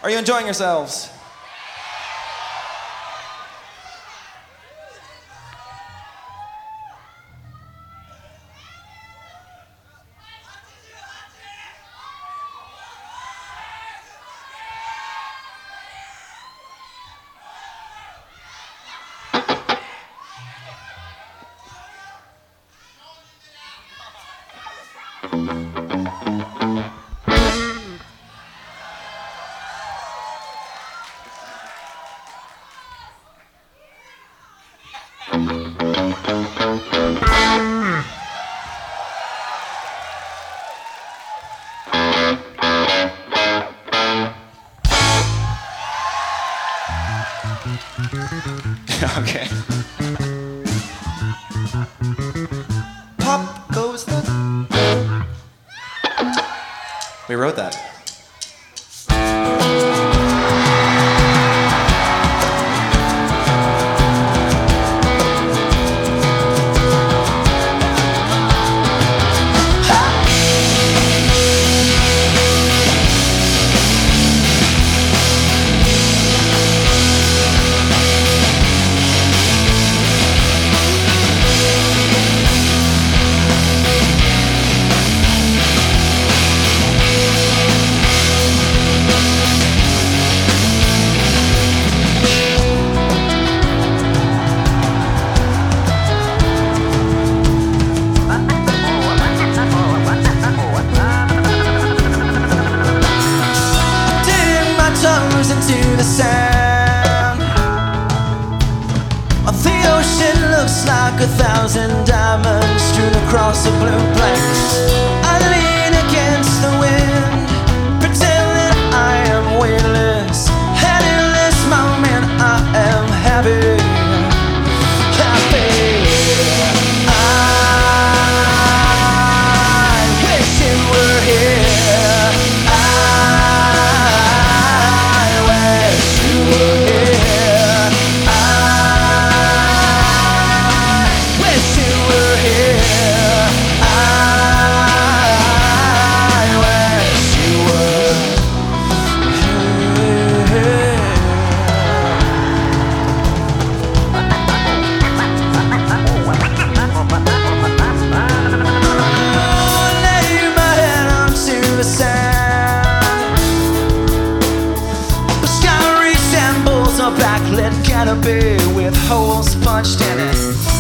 Are you enjoying yourselves? Okay. Pop goes the... We wrote that. Into the sand, the ocean looks like 1,000 diamonds strewn across a blue blanket. I lean against the wind, pretend that I am weightless, and in this moment I am happy, happy. I wish you were here. Backlit canopy with holes punched in it.